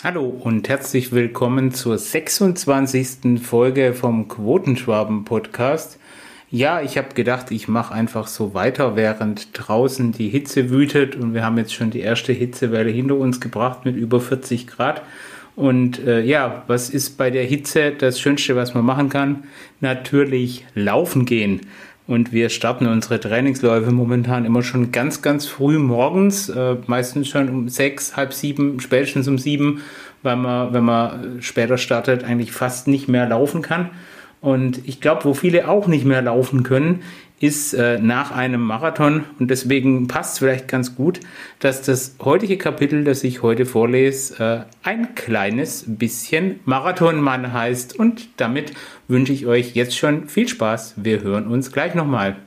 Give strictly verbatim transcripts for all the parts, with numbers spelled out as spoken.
Hallo und herzlich willkommen zur sechsundzwanzigsten Folge vom Quotenschwaben-Podcast. Ja, ich habe gedacht, ich mache einfach so weiter, während draußen die Hitze wütet und wir haben jetzt schon die erste Hitzewelle hinter uns gebracht mit über vierzig Grad. Und äh, ja, was ist bei der Hitze das Schönste, was man machen kann? Natürlich laufen gehen. Und wir starten unsere Trainingsläufe momentan immer schon ganz, ganz früh morgens, äh, meistens schon um sechs, halb sieben, spätestens um sieben, weil man, wenn man später startet, eigentlich fast nicht mehr laufen kann. Und ich glaube, wo viele auch nicht mehr laufen können, ist äh, nach einem Marathon. Und deswegen passt es vielleicht ganz gut, dass das heutige Kapitel, das ich heute vorlese, äh, ein kleines bisschen Marathonmann heißt. Und damit wünsche ich euch jetzt schon viel Spaß. Wir hören uns gleich nochmal.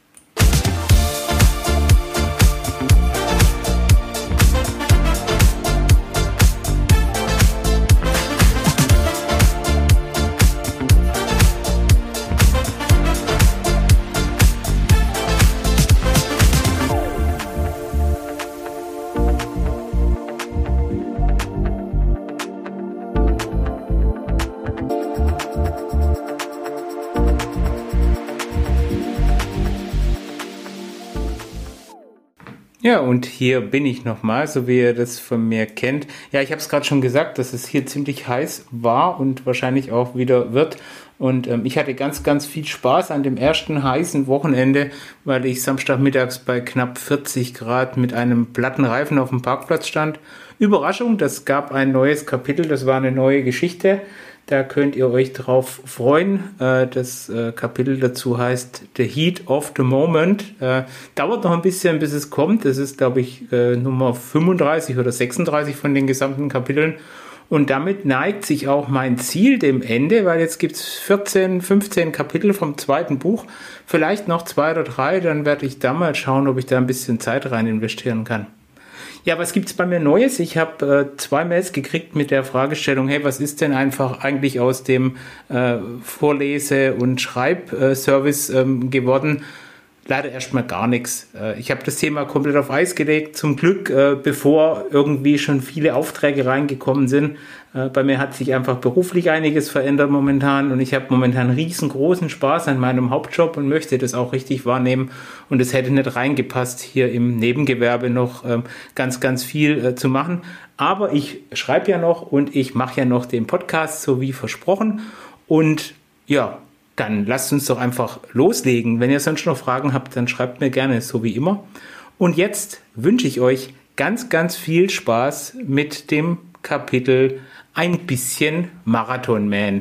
Ja, und hier bin ich nochmal, so wie ihr das von mir kennt. Ja, ich habe es gerade schon gesagt, dass es hier ziemlich heiß war und wahrscheinlich auch wieder wird. Und ähm, ich hatte ganz, ganz viel Spaß an dem ersten heißen Wochenende, weil ich samstagmittags bei knapp vierzig Grad mit einem platten Reifen auf dem Parkplatz stand. Überraschung, das gab ein neues Kapitel, das war eine neue Geschichte. Da könnt ihr euch drauf freuen. Das Kapitel dazu heißt The Heat of the Moment. Dauert noch ein bisschen, bis es kommt. Das ist, glaube ich, Nummer fünfunddreißig oder sechsunddreißig von den gesamten Kapiteln. Und damit neigt sich auch mein Ziel dem Ende, weil jetzt gibt es vierzehn, fünfzehn Kapitel vom zweiten Buch. Vielleicht noch zwei oder drei, dann werde ich da mal schauen, ob ich da ein bisschen Zeit rein investieren kann. Ja, was gibt's bei mir Neues? Ich habe äh, zwei Mails gekriegt mit der Fragestellung, hey, was ist denn einfach eigentlich aus dem äh, Vorlese- und Schreibservice ähm, geworden? Leider erstmal gar nichts. Äh, ich habe das Thema komplett auf Eis gelegt, zum Glück, äh, bevor irgendwie schon viele Aufträge reingekommen sind. Äh, bei mir hat sich einfach beruflich einiges verändert momentan und ich habe momentan riesengroßen Spaß an meinem Hauptjob und möchte das auch richtig wahrnehmen. Und es hätte nicht reingepasst, hier im Nebengewerbe noch ähm, ganz, ganz viel äh, zu machen. Aber ich schreibe ja noch und ich mache ja noch den Podcast, so wie versprochen. Und ja, dann lasst uns doch einfach loslegen. Wenn ihr sonst noch Fragen habt, dann schreibt mir gerne, so wie immer. Und jetzt wünsche ich euch ganz, ganz viel Spaß mit dem Kapitel Ein bisschen Marathonman.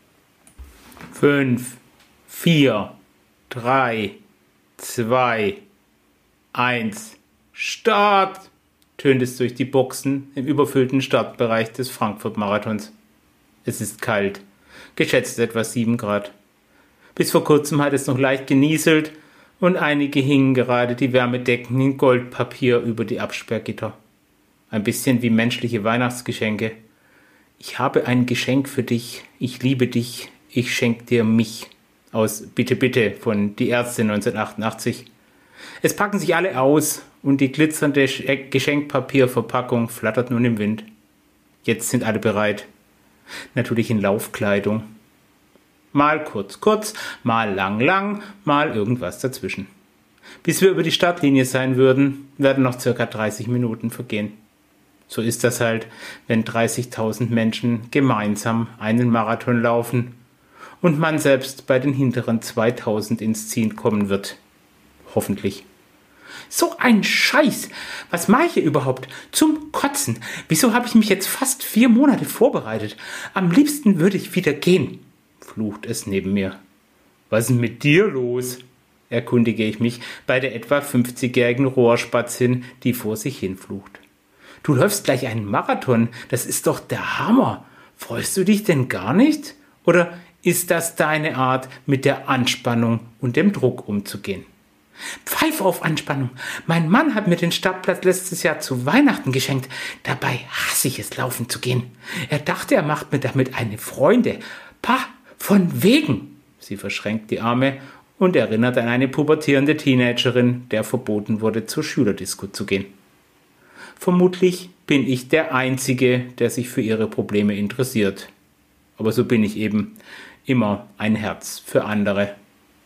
Fünf, vier, drei, zwei, eins, Start! Tönt es durch die Boxen im überfüllten Startbereich des Frankfurt-Marathons. Es ist kalt, geschätzt etwa sieben Grad. Bis vor kurzem hat es noch leicht genieselt und einige hingen gerade die Wärmedecken in Goldpapier über die Absperrgitter. Ein bisschen wie menschliche Weihnachtsgeschenke. Ich habe ein Geschenk für dich, ich liebe dich, ich schenk dir mich. Aus Bitte Bitte von Die Ärzte neunzehnhundertachtundachtzig. Es packen sich alle aus und die glitzernde Geschenkpapierverpackung flattert nun im Wind. Jetzt sind alle bereit. Natürlich in Laufkleidung. Mal kurz, kurz, mal lang, lang, mal irgendwas dazwischen. Bis wir über die Startlinie sein würden, werden noch circa dreißig Minuten vergehen. So ist das halt, wenn dreißigtausend Menschen gemeinsam einen Marathon laufen und man selbst bei den hinteren zweitausend ins Ziel kommen wird. Hoffentlich. So ein Scheiß! Was mache ich hier überhaupt? Zum Kotzen! Wieso habe ich mich jetzt fast vier Monate vorbereitet? Am liebsten würde ich wieder gehen, flucht es neben mir. Was ist denn mit dir los? Erkundige ich mich bei der etwa fünfzigjährigen Rohrspattin, die vor sich hin flucht. Du läufst gleich einen Marathon, das ist doch der Hammer. Freust du dich denn gar nicht? Oder ist das deine Art, mit der Anspannung und dem Druck umzugehen? Pfeif auf Anspannung. Mein Mann hat mir den Startplatz letztes Jahr zu Weihnachten geschenkt. Dabei hasse ich es, laufen zu gehen. Er dachte, er macht mir damit eine Freude. Pah, von wegen. Sie verschränkt die Arme und erinnert an eine pubertierende Teenagerin, der verboten wurde, zur Schülerdisco zu gehen. Vermutlich bin ich der Einzige, der sich für ihre Probleme interessiert. Aber so bin ich eben immer ein Herz für andere.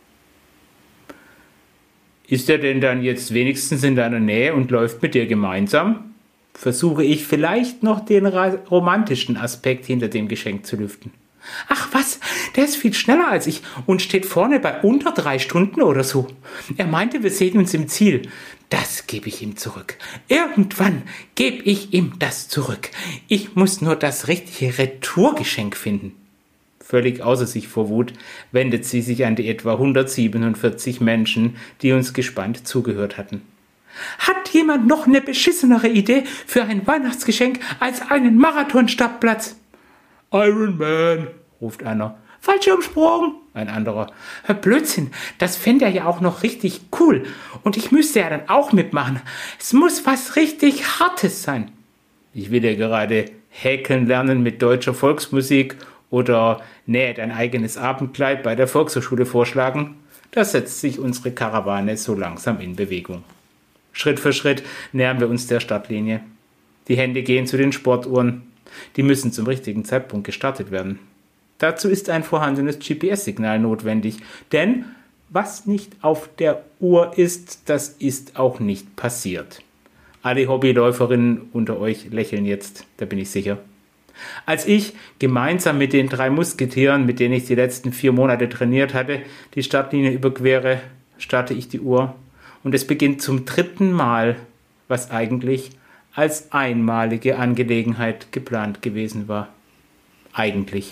Ist er denn dann jetzt wenigstens in deiner Nähe und läuft mit dir gemeinsam? Versuche ich vielleicht noch den romantischen Aspekt hinter dem Geschenk zu lüften. Ach was, der ist viel schneller als ich und steht vorne bei unter drei Stunden oder so. Er meinte, wir sehen uns im Ziel. Das gebe ich ihm zurück. Irgendwann gebe ich ihm das zurück. Ich muss nur das richtige Retourgeschenk finden. Völlig außer sich vor Wut wendet sie sich an die etwa hundertsiebenundvierzig Menschen, die uns gespannt zugehört hatten. Hat jemand noch eine beschissenere Idee für ein Weihnachtsgeschenk als einen Marathonstartplatz? Iron Man, ruft einer. Fallschirmsprung, ein anderer. Blödsinn, das fände er ja auch noch richtig cool. Und ich müsste ja dann auch mitmachen. Es muss was richtig Hartes sein. Ich will ja gerade häkeln lernen mit deutscher Volksmusik oder nähe dein eigenes Abendkleid bei der Volkshochschule vorschlagen. Da setzt sich unsere Karawane so langsam in Bewegung. Schritt für Schritt nähern wir uns der Startlinie. Die Hände gehen zu den Sportuhren. Die müssen zum richtigen Zeitpunkt gestartet werden. Dazu ist ein vorhandenes G P S-Signal notwendig, denn was nicht auf der Uhr ist, das ist auch nicht passiert. Alle Hobbyläuferinnen unter euch lächeln jetzt, da bin ich sicher. Als ich gemeinsam mit den drei Musketieren, mit denen ich die letzten vier Monate trainiert hatte, die Startlinie überquere, starte ich die Uhr und es beginnt zum dritten Mal, was eigentlich als einmalige Angelegenheit geplant gewesen war. Eigentlich.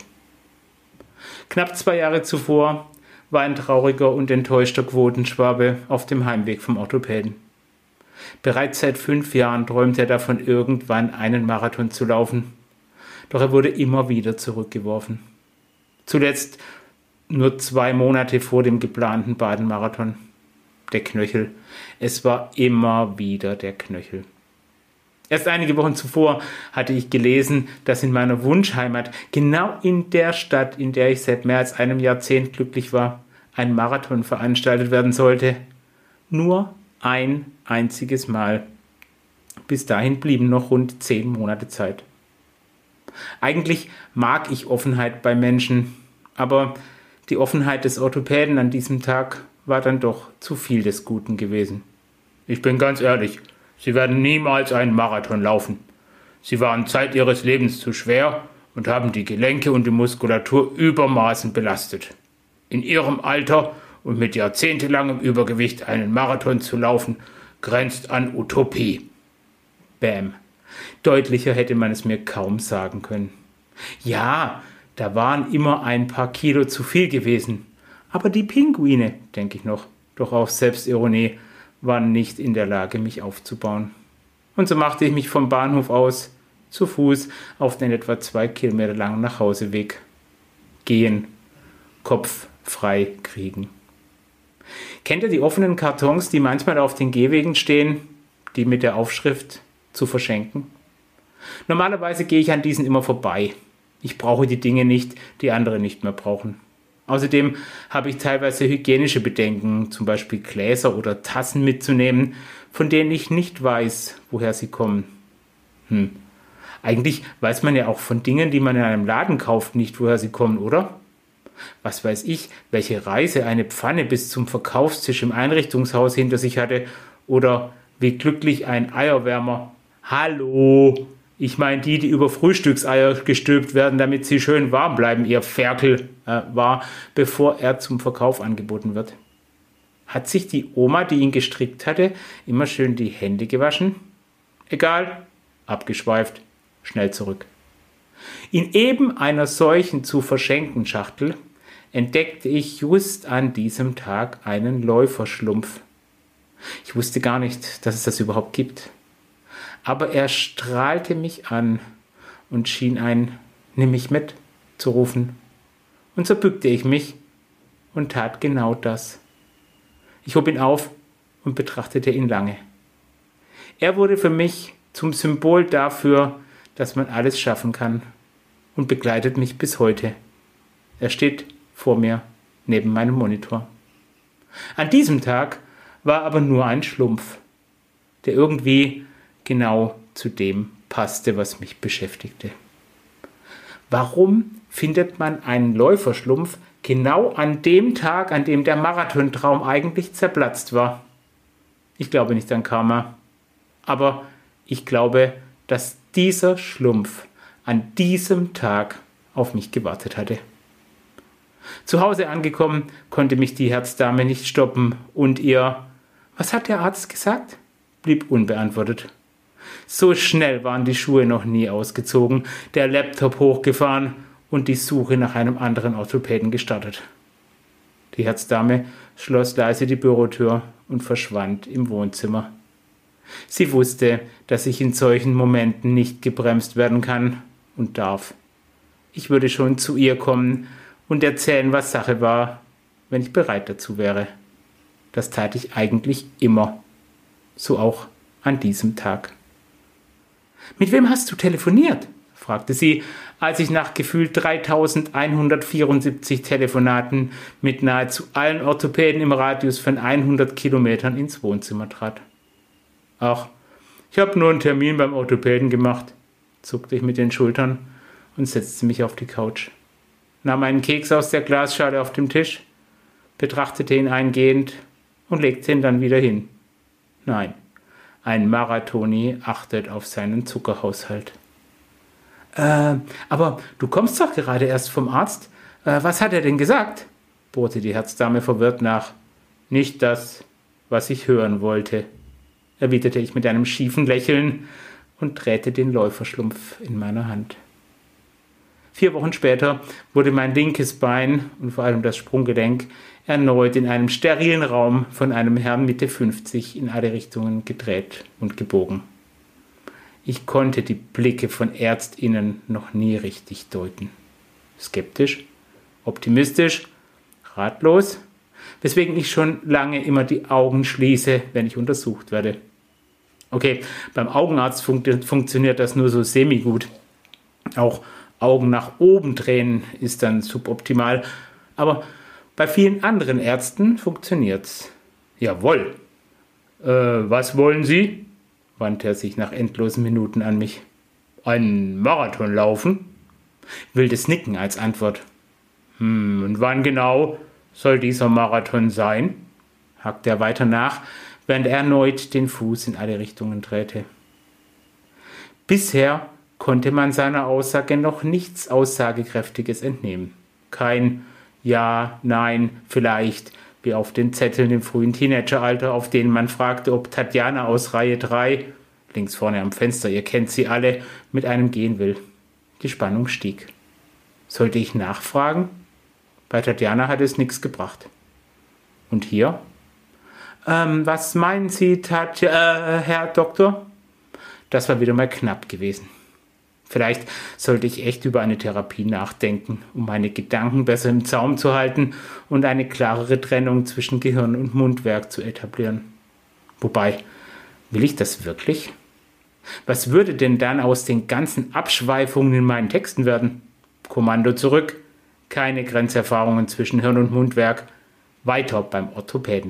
Knapp zwei Jahre zuvor war ein trauriger und enttäuschter Quotenschwabe auf dem Heimweg vom Orthopäden. Bereits seit fünf Jahren träumte er davon, irgendwann einen Marathon zu laufen. Doch er wurde immer wieder zurückgeworfen. Zuletzt nur zwei Monate vor dem geplanten Baden-Marathon. Der Knöchel. Es war immer wieder der Knöchel. Erst einige Wochen zuvor hatte ich gelesen, dass in meiner Wunschheimat, genau in der Stadt, in der ich seit mehr als einem Jahrzehnt glücklich war, ein Marathon veranstaltet werden sollte. Nur ein einziges Mal. Bis dahin blieben noch rund zehn Monate Zeit. Eigentlich mag ich Offenheit bei Menschen, aber die Offenheit des Orthopäden an diesem Tag war dann doch zu viel des Guten gewesen. Ich bin ganz ehrlich, Sie werden niemals einen Marathon laufen. Sie waren Zeit Ihres Lebens zu schwer und haben die Gelenke und die Muskulatur übermaßen belastet. In Ihrem Alter und mit jahrzehntelangem Übergewicht einen Marathon zu laufen, grenzt an Utopie. Bäm. Deutlicher hätte man es mir kaum sagen können. Ja, da waren immer ein paar Kilo zu viel gewesen. Aber die Pinguine, denke ich noch, doch auf Selbstironie, waren nicht in der Lage, mich aufzubauen. Und so machte ich mich vom Bahnhof aus zu Fuß auf den etwa zwei Kilometer langen Nachhauseweg. Gehen, Kopf frei kriegen. Kennt ihr die offenen Kartons, die manchmal auf den Gehwegen stehen, die mit der Aufschrift zu verschenken? Normalerweise gehe ich an diesen immer vorbei. Ich brauche die Dinge nicht, die andere nicht mehr brauchen. Außerdem habe ich teilweise hygienische Bedenken, zum Beispiel Gläser oder Tassen mitzunehmen, von denen ich nicht weiß, woher sie kommen. Hm. Eigentlich weiß man ja auch von Dingen, die man in einem Laden kauft, nicht, woher sie kommen, oder? Was weiß ich, welche Reise eine Pfanne bis zum Verkaufstisch im Einrichtungshaus hinter sich hatte oder wie glücklich ein Eierwärmer. Hallo! Ich meine die, die über Frühstückseier gestülpt werden, damit sie schön warm bleiben, ihr Ferkel, äh, war, bevor er zum Verkauf angeboten wird. Hat sich die Oma, die ihn gestrickt hatte, immer schön die Hände gewaschen? Egal, abgeschweift, schnell zurück. In eben einer solchen zu verschenken Schachtel entdeckte ich just an diesem Tag einen Läuferschlumpf. Ich wusste gar nicht, dass es das überhaupt gibt. Aber er strahlte mich an und schien ein „Nimm mich mit" zu rufen. Und so bückte ich mich und tat genau das. Ich hob ihn auf und betrachtete ihn lange. Er wurde für mich zum Symbol dafür, dass man alles schaffen kann und begleitet mich bis heute. Er steht vor mir neben meinem Monitor. An diesem Tag war aber nur ein Schlumpf, der irgendwie genau zu dem passte, was mich beschäftigte. Warum findet man einen Läuferschlumpf genau an dem Tag, an dem der Marathontraum eigentlich zerplatzt war? Ich glaube nicht an Karma, aber ich glaube, dass dieser Schlumpf an diesem Tag auf mich gewartet hatte. Zu Hause angekommen, konnte mich die Herzdame nicht stoppen und ihr »Was hat der Arzt gesagt?« blieb unbeantwortet. So schnell waren die Schuhe noch nie ausgezogen, der Laptop hochgefahren und die Suche nach einem anderen Orthopäden gestartet. Die Herzdame schloss leise die Bürotür und verschwand im Wohnzimmer. Sie wusste, dass ich in solchen Momenten nicht gebremst werden kann und darf. Ich würde schon zu ihr kommen und erzählen, was Sache war, wenn ich bereit dazu wäre. Das tat ich eigentlich immer. So auch an diesem Tag. »Mit wem hast du telefoniert?« fragte sie, als ich nach gefühlt dreitausendeinhundertvierundsiebzig Telefonaten mit nahezu allen Orthopäden im Radius von hundert Kilometern ins Wohnzimmer trat. »Ach, ich habe nur einen Termin beim Orthopäden gemacht«, zuckte ich mit den Schultern und setzte mich auf die Couch, nahm einen Keks aus der Glasschale auf dem Tisch, betrachtete ihn eingehend und legte ihn dann wieder hin. Nein, ein Marathoni achtet auf seinen Zuckerhaushalt. Äh, aber du kommst doch gerade erst vom Arzt. Äh, was hat er denn gesagt?« bohrte die Herzdame verwirrt nach. »Nicht das, was ich hören wollte«, erwiderte ich mit einem schiefen Lächeln und drehte den Läuferschlumpf in meiner Hand. Vier Wochen später wurde mein linkes Bein und vor allem das Sprunggelenk erneut in einem sterilen Raum von einem Herrn Mitte fünfzig in alle Richtungen gedreht und gebogen. Ich konnte die Blicke von ÄrztInnen noch nie richtig deuten. Skeptisch, optimistisch, ratlos, weswegen ich schon lange immer die Augen schließe, wenn ich untersucht werde. Okay, beim Augenarzt funkt, funktioniert das nur so semi-gut. Auch Augen nach oben drehen ist dann suboptimal, aber bei vielen anderen Ärzten funktioniert's. Jawohl. Äh, was wollen Sie? Wandte er sich nach endlosen Minuten an mich. Einen Marathon laufen? Wildes Nicken als Antwort. Hm, und wann genau soll dieser Marathon sein? Hakte er weiter nach, während er erneut den Fuß in alle Richtungen drehte. Bisher konnte man seiner Aussage noch nichts Aussagekräftiges entnehmen. Kein Ja, Nein, vielleicht, wie auf den Zetteln im frühen Teenageralter, auf denen man fragte, ob Tatjana aus Reihe drei, links vorne am Fenster, ihr kennt sie alle, mit einem gehen will. Die Spannung stieg. Sollte ich nachfragen? Bei Tatjana hat es nichts gebracht. Und hier? Ähm, was meinen Sie, Tatjana, äh, Herr Doktor? Das war wieder mal knapp gewesen. Vielleicht sollte ich echt über eine Therapie nachdenken, um meine Gedanken besser im Zaum zu halten und eine klarere Trennung zwischen Gehirn und Mundwerk zu etablieren. Wobei, will ich das wirklich? Was würde denn dann aus den ganzen Abschweifungen in meinen Texten werden? Kommando zurück, keine Grenzerfahrungen zwischen Hirn und Mundwerk, weiter beim Orthopäden.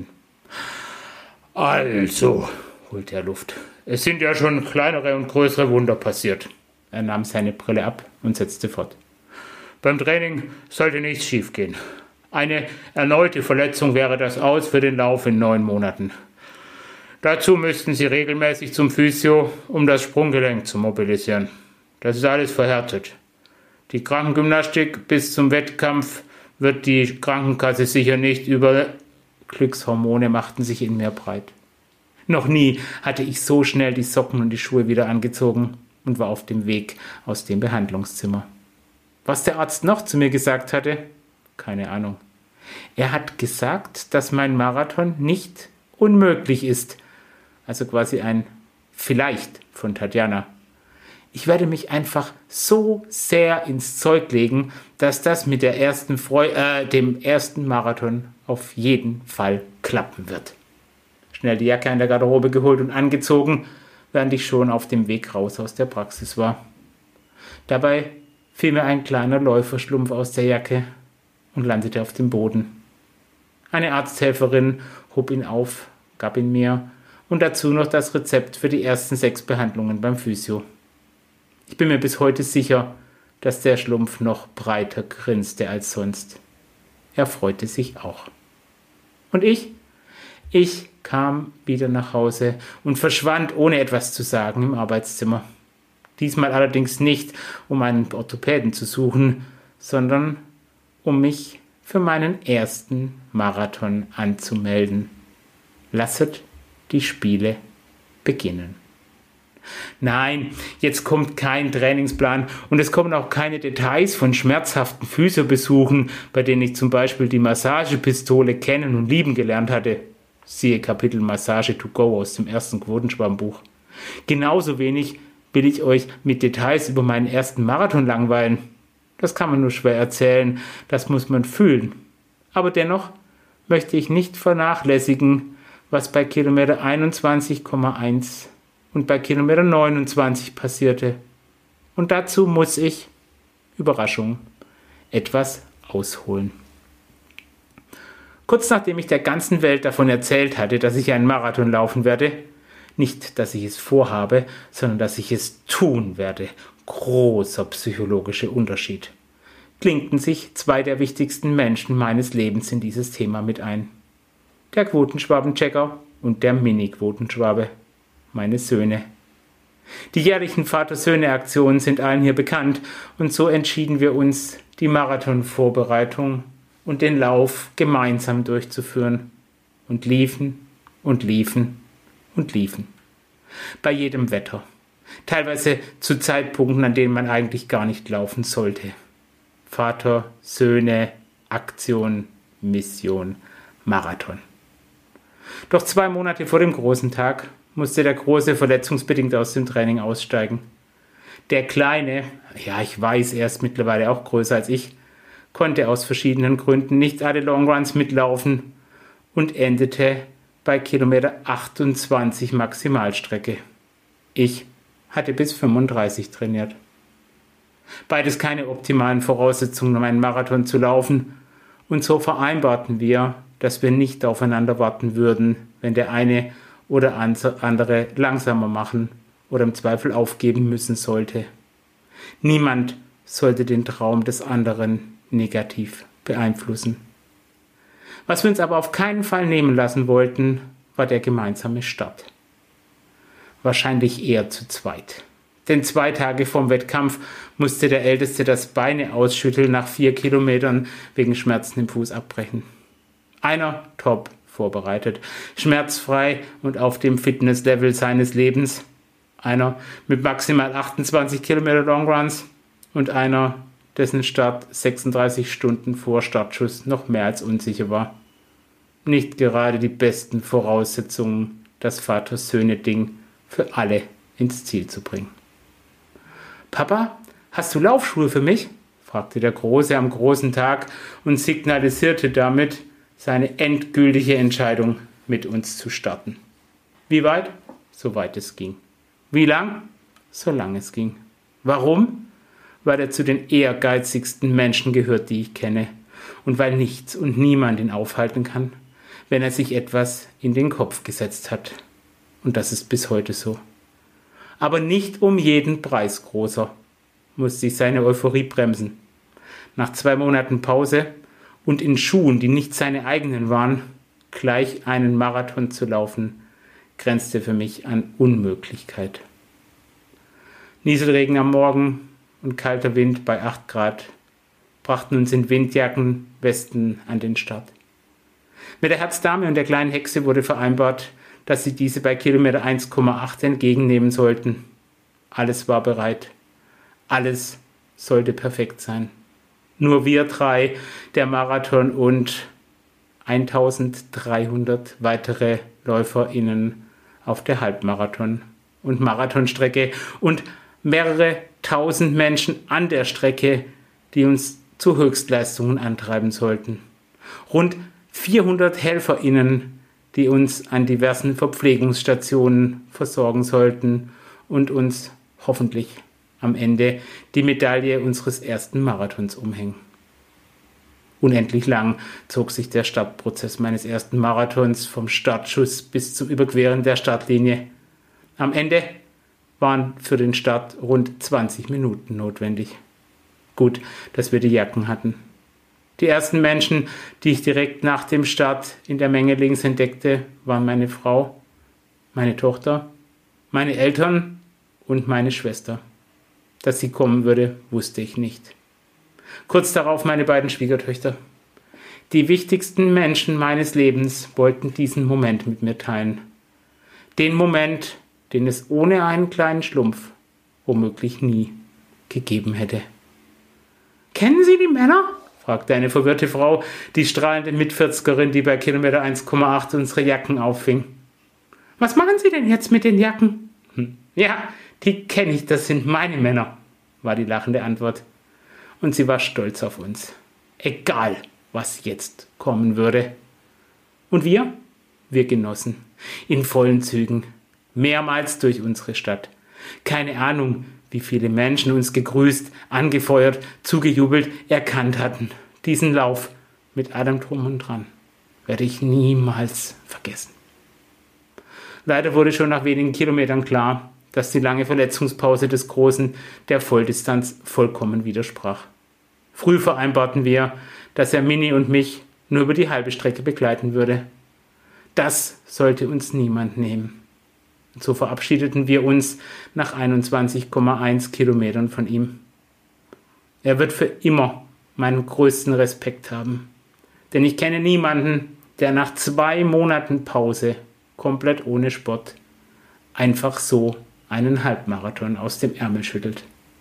Also, holte er Luft, es sind ja schon kleinere und größere Wunder passiert. Er nahm seine Brille ab und setzte fort. Beim Training sollte nichts schiefgehen. Eine erneute Verletzung wäre das Aus für den Lauf in neun Monaten. Dazu müssten Sie regelmäßig zum Physio, um das Sprunggelenk zu mobilisieren. Das ist alles verhärtet. Die Krankengymnastik bis zum Wettkampf wird die Krankenkasse sicher nicht über... Glückshormone machten sich in mir breit. Noch nie hatte ich so schnell die Socken und die Schuhe wieder angezogen und war auf dem Weg aus dem Behandlungszimmer. Was der Arzt noch zu mir gesagt hatte? Keine Ahnung. Er hat gesagt, dass mein Marathon nicht unmöglich ist. Also quasi ein Vielleicht von Tatjana. Ich werde mich einfach so sehr ins Zeug legen, dass das mit der ersten Freu- äh, dem ersten Marathon auf jeden Fall klappen wird. Schnell die Jacke in der Garderobe geholt und angezogen, während ich schon auf dem Weg raus aus der Praxis war. Dabei fiel mir ein kleiner Läuferschlumpf aus der Jacke und landete auf dem Boden. Eine Arzthelferin hob ihn auf, gab ihn mir und dazu noch das Rezept für die ersten sechs Behandlungen beim Physio. Ich bin mir bis heute sicher, dass der Schlumpf noch breiter grinste als sonst. Er freute sich auch. Und ich? Ich kam wieder nach Hause und verschwand, ohne etwas zu sagen, im Arbeitszimmer. Diesmal allerdings nicht, um einen Orthopäden zu suchen, sondern um mich für meinen ersten Marathon anzumelden. Lasset die Spiele beginnen. Nein, jetzt kommt kein Trainingsplan und es kommen auch keine Details von schmerzhaften Physiobesuchen, bei denen ich zum Beispiel die Massagepistole kennen und lieben gelernt hatte. Siehe Kapitel Massage to go aus dem ersten Quotenschwammbuch. Genauso wenig will ich euch mit Details über meinen ersten Marathon langweilen. Das kann man nur schwer erzählen, das muss man fühlen. Aber dennoch möchte ich nicht vernachlässigen, was bei Kilometer einundzwanzig Komma eins und bei Kilometer neunundzwanzig passierte. Und dazu muss ich, Überraschung, etwas ausholen. Kurz nachdem ich der ganzen Welt davon erzählt hatte, dass ich einen Marathon laufen werde, nicht, dass ich es vorhabe, sondern dass ich es tun werde, großer psychologischer Unterschied, klinkten sich zwei der wichtigsten Menschen meines Lebens in dieses Thema mit ein. Der Quotenschwabenchecker und der Mini-Quotenschwabe, meine Söhne. Die jährlichen Vater-Söhne-Aktionen sind allen hier bekannt und so entschieden wir uns, die Marathonvorbereitung und den Lauf gemeinsam durchzuführen und liefen und liefen und liefen. Bei jedem Wetter. Teilweise zu Zeitpunkten, an denen man eigentlich gar nicht laufen sollte. Vater, Söhne, Aktion, Mission, Marathon. Doch zwei Monate vor dem großen Tag musste der Große verletzungsbedingt aus dem Training aussteigen. Der Kleine, ja ich weiß, er ist mittlerweile auch größer als ich, konnte aus verschiedenen Gründen nicht alle Longruns mitlaufen und endete bei Kilometer achtundzwanzig Maximalstrecke. Ich hatte bis fünfunddreißig trainiert. Beides keine optimalen Voraussetzungen, um einen Marathon zu laufen, und so vereinbarten wir, dass wir nicht aufeinander warten würden, wenn der eine oder andere langsamer machen oder im Zweifel aufgeben müssen sollte. Niemand sollte den Traum des anderen negativ beeinflussen. Was wir uns aber auf keinen Fall nehmen lassen wollten, war der gemeinsame Start. Wahrscheinlich eher zu zweit. Denn zwei Tage vorm Wettkampf musste der Älteste das Beine ausschütteln nach vier Kilometern wegen Schmerzen im Fuß abbrechen. Einer top vorbereitet, schmerzfrei und auf dem Fitnesslevel seines Lebens. Einer mit maximal achtundzwanzig Kilometer Longruns und einer, dessen Start sechsunddreißig Stunden vor Startschuss noch mehr als unsicher war. Nicht gerade die besten Voraussetzungen, das Vater-Söhne-Ding für alle ins Ziel zu bringen. »Papa, hast du Laufschuhe für mich?« fragte der Große am großen Tag und signalisierte damit seine endgültige Entscheidung, mit uns zu starten. Wie weit? So weit es ging. Wie lang? So lang es ging. Warum? Weil er zu den ehrgeizigsten Menschen gehört, die ich kenne, und weil nichts und niemand ihn aufhalten kann, wenn er sich etwas in den Kopf gesetzt hat. Und das ist bis heute so. Aber nicht um jeden Preis, Großer, musste ich seine Euphorie bremsen. Nach zwei Monaten Pause und in Schuhen, die nicht seine eigenen waren, gleich einen Marathon zu laufen, grenzte für mich an Unmöglichkeit. Nieselregen am Morgen und kalter Wind bei acht Grad brachten uns in Windjacken, Westen an den Start. Mit der Herzdame und der kleinen Hexe wurde vereinbart, dass sie diese bei Kilometer eins Komma acht entgegennehmen sollten. Alles war bereit. Alles sollte perfekt sein. Nur wir drei, der Marathon und eintausenddreihundert weitere LäuferInnen auf der Halbmarathon- und Marathonstrecke und mehrere tausend Menschen an der Strecke, die uns zu Höchstleistungen antreiben sollten. Rund vierhundert HelferInnen, die uns an diversen Verpflegungsstationen versorgen sollten und uns hoffentlich am Ende die Medaille unseres ersten Marathons umhängen. Unendlich lang zog sich der Startprozess meines ersten Marathons vom Startschuss bis zum Überqueren der Startlinie. Am Ende waren für den Start rund zwanzig Minuten notwendig. Gut, dass wir die Jacken hatten. Die ersten Menschen, die ich direkt nach dem Start in der Menge links entdeckte, waren meine Frau, meine Tochter, meine Eltern und meine Schwester. Dass sie kommen würde, wusste ich nicht. Kurz darauf meine beiden Schwiegertöchter. Die wichtigsten Menschen meines Lebens wollten diesen Moment mit mir teilen. Den Moment, den es ohne einen kleinen Schlumpf womöglich nie gegeben hätte. »Kennen Sie die Männer?« fragte eine verwirrte Frau, die strahlende Mitvierzigerin, die bei Kilometer eins Komma acht unsere Jacken auffing. »Was machen Sie denn jetzt mit den Jacken?« Hm. »Ja, die kenne ich, das sind meine Männer«, war die lachende Antwort. Und sie war stolz auf uns. Egal, was jetzt kommen würde. Und wir? Wir genossen. In vollen Zügen. Mehrmals durch unsere Stadt. Keine Ahnung, wie viele Menschen uns gegrüßt, angefeuert, zugejubelt, erkannt hatten. Diesen Lauf mit allem Drum und Dran werde ich niemals vergessen. Leider wurde schon nach wenigen Kilometern klar, dass die lange Verletzungspause des Großen der Volldistanz vollkommen widersprach. Früh vereinbarten wir, dass er Mini und mich nur über die halbe Strecke begleiten würde. Das sollte uns niemand nehmen. Und so verabschiedeten wir uns nach einundzwanzig Komma eins Kilometern von ihm. Er wird für immer meinen größten Respekt haben. Denn ich kenne niemanden, der nach zwei Monaten Pause, komplett ohne Sport, einfach so einen Halbmarathon aus dem Ärmel schüttelt.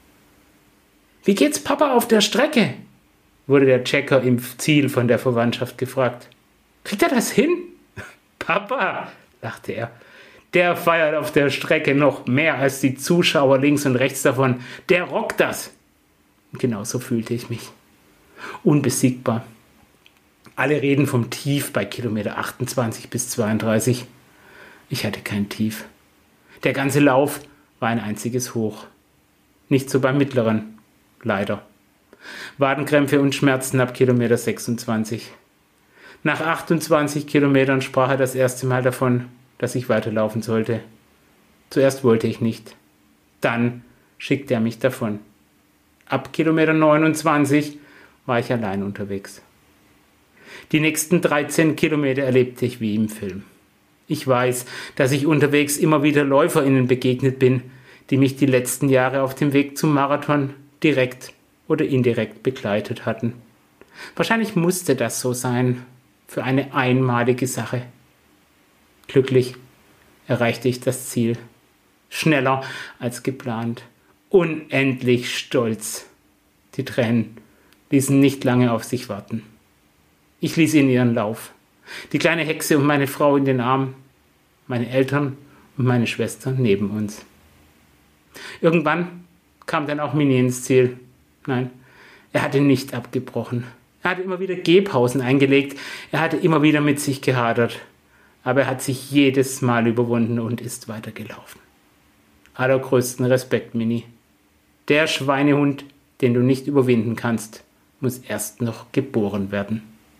»Wie geht's Papa auf der Strecke?« wurde der Checker im Ziel von der Verwandtschaft gefragt. »Kriegt er das hin?« »Papa«, lachte er, »der feiert auf der Strecke noch mehr als die Zuschauer links und rechts davon. Der rockt das.« Und genau so fühlte ich mich. Unbesiegbar. Alle reden vom Tief bei Kilometer achtundzwanzig bis zweiunddreißig. Ich hatte kein Tief. Der ganze Lauf war ein einziges Hoch. Nicht so beim mittleren, leider. Wadenkrämpfe und Schmerzen ab Kilometer sechsundzwanzig. Nach achtundzwanzig Kilometern sprach er das erste Mal davon, dass ich weiterlaufen sollte. Zuerst wollte ich nicht. Dann schickte er mich davon. Ab Kilometer neunundzwanzig war ich allein unterwegs. Die nächsten dreizehn Kilometer erlebte ich wie im Film. Ich weiß, dass ich unterwegs immer wieder LäuferInnen begegnet bin, die mich die letzten Jahre auf dem Weg zum Marathon direkt oder indirekt begleitet hatten. Wahrscheinlich musste das so sein, für eine einmalige Sache. Glücklich erreichte ich das Ziel. Schneller als geplant. Unendlich stolz. Die Tränen ließen nicht lange auf sich warten. Ich ließ ihnen ihren Lauf. Die kleine Hexe und meine Frau in den Arm, meine Eltern und meine Schwester neben uns. Irgendwann kam dann auch Mini ins Ziel. Nein, er hatte nicht abgebrochen. Er hatte immer wieder Gehpausen eingelegt. Er hatte immer wieder mit sich gehadert. Aber er hat sich jedes Mal überwunden und ist weitergelaufen. Allergrößten Respekt, Mini. Der Schweinehund, den du nicht überwinden kannst, muss erst noch geboren werden.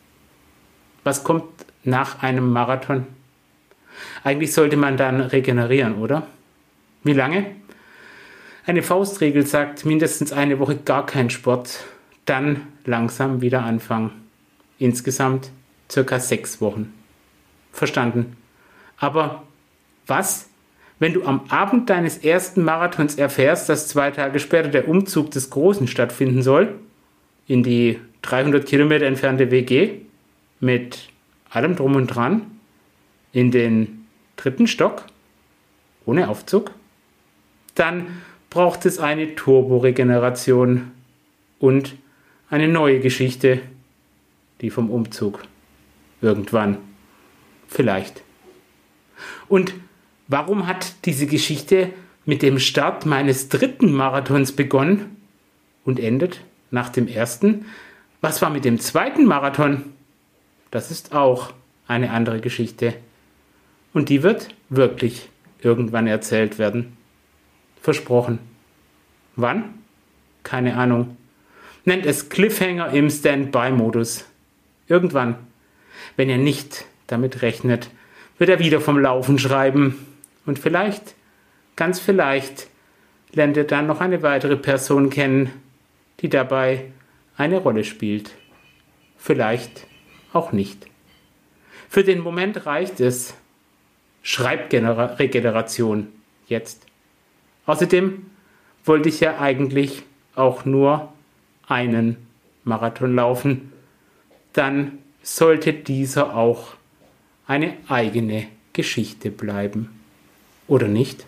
Was kommt nach einem Marathon? Eigentlich sollte man dann regenerieren, oder? Wie lange? Eine Faustregel sagt, mindestens eine Woche gar kein Sport, dann langsam wieder anfangen. Insgesamt circa sechs Wochen. Verstanden. Aber was, wenn du am Abend deines ersten Marathons erfährst, dass zwei Tage später der Umzug des Großen stattfinden soll? In die dreihundert Kilometer entfernte W G? Mit allem drum und dran? In den dritten Stock? Ohne Aufzug? Dann braucht es eine Turboregeneration und eine neue Geschichte, die vom Umzug. Irgendwann. Vielleicht. Und warum hat diese Geschichte mit dem Start meines dritten Marathons begonnen und endet nach dem ersten? Was war mit dem zweiten Marathon? Das ist auch eine andere Geschichte. Und die wird wirklich irgendwann erzählt werden. Versprochen. Wann? Keine Ahnung. Nennt es Cliffhanger im Standby-Modus. Irgendwann, wenn ihr nicht damit rechnet, wird er wieder vom Laufen schreiben. Und vielleicht, ganz vielleicht, lernt ihr dann noch eine weitere Person kennen, die dabei eine Rolle spielt. Vielleicht auch nicht. Für den Moment reicht es. Schreibregeneration jetzt. Außerdem wollte ich ja eigentlich auch nur einen Marathon laufen. Dann sollte dieser auch eine eigene Geschichte bleiben. Oder nicht?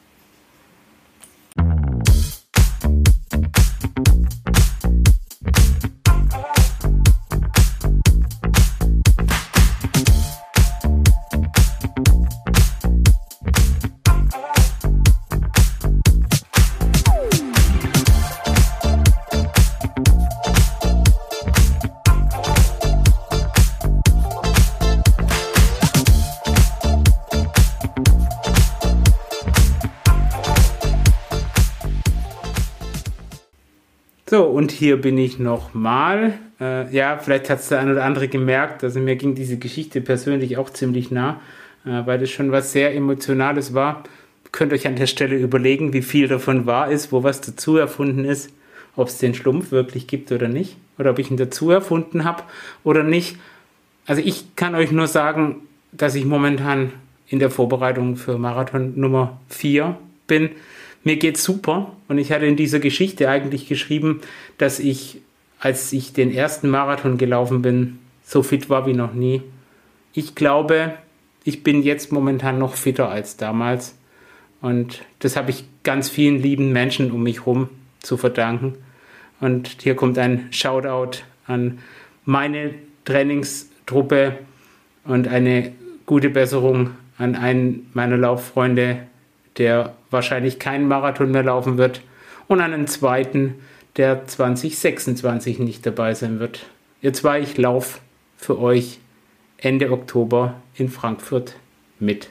So, und hier bin ich nochmal. Äh, ja, vielleicht hat es der ein oder andere gemerkt, also mir ging diese Geschichte persönlich auch ziemlich nah, äh, weil das schon was sehr Emotionales war. Ihr könnt euch an der Stelle überlegen, wie viel davon wahr ist, wo was dazu erfunden ist, ob es den Schlumpf wirklich gibt oder nicht, oder ob ich ihn dazu erfunden habe oder nicht. Also ich kann euch nur sagen, dass ich momentan in der Vorbereitung für Marathon Nummer vier bin. Mir geht's super und ich hatte in dieser Geschichte eigentlich geschrieben, dass ich, als ich den ersten Marathon gelaufen bin, so fit war wie noch nie. Ich glaube, ich bin jetzt momentan noch fitter als damals und das habe ich ganz vielen lieben Menschen um mich herum zu verdanken. Und hier kommt ein Shoutout an meine Trainingstruppe und eine gute Besserung an einen meiner Lauffreunde, der wahrscheinlich keinen Marathon mehr laufen wird, und einen zweiten, der zwanzig sechsundzwanzig nicht dabei sein wird. Ihr zwei, ich laufe für euch Ende Oktober in Frankfurt mit.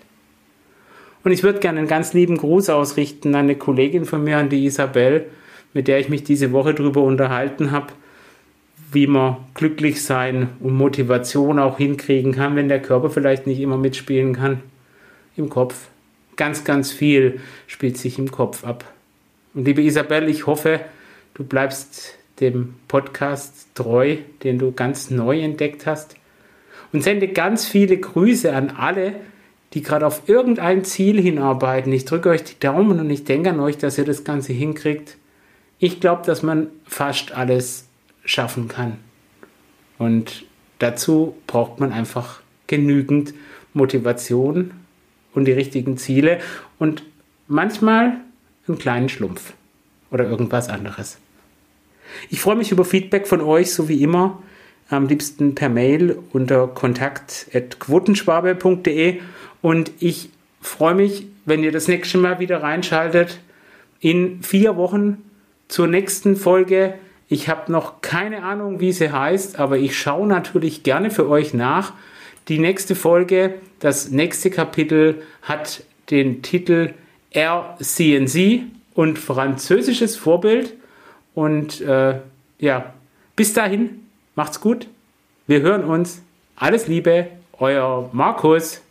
Und ich würde gerne einen ganz lieben Gruß ausrichten an eine Kollegin von mir, an die Isabel, mit der ich mich diese Woche darüber unterhalten habe, wie man glücklich sein und Motivation auch hinkriegen kann, wenn der Körper vielleicht nicht immer mitspielen kann. Im Kopf. Ganz, ganz viel spielt sich im Kopf ab. Und liebe Isabel, ich hoffe, du bleibst dem Podcast treu, den du ganz neu entdeckt hast. Und sende ganz viele Grüße an alle, die gerade auf irgendein Ziel hinarbeiten. Ich drücke euch die Daumen und ich denke an euch, dass ihr das Ganze hinkriegt. Ich glaube, dass man fast alles schaffen kann. Und dazu braucht man einfach genügend Motivation und die richtigen Ziele und manchmal einen kleinen Schlumpf oder irgendwas anderes. Ich freue mich über Feedback von euch, so wie immer, am liebsten per Mail unter kontakt at quotenschwabe punkt de, und ich freue mich, wenn ihr das nächste Mal wieder reinschaltet, in vier Wochen zur nächsten Folge. Ich habe noch keine Ahnung, wie sie heißt, aber ich schaue natürlich gerne für euch nach. Die nächste Folge, das nächste Kapitel hat den Titel R C N C und französisches Vorbild. Und äh, ja, bis dahin, macht's gut. Wir hören uns. Alles Liebe, euer Markus.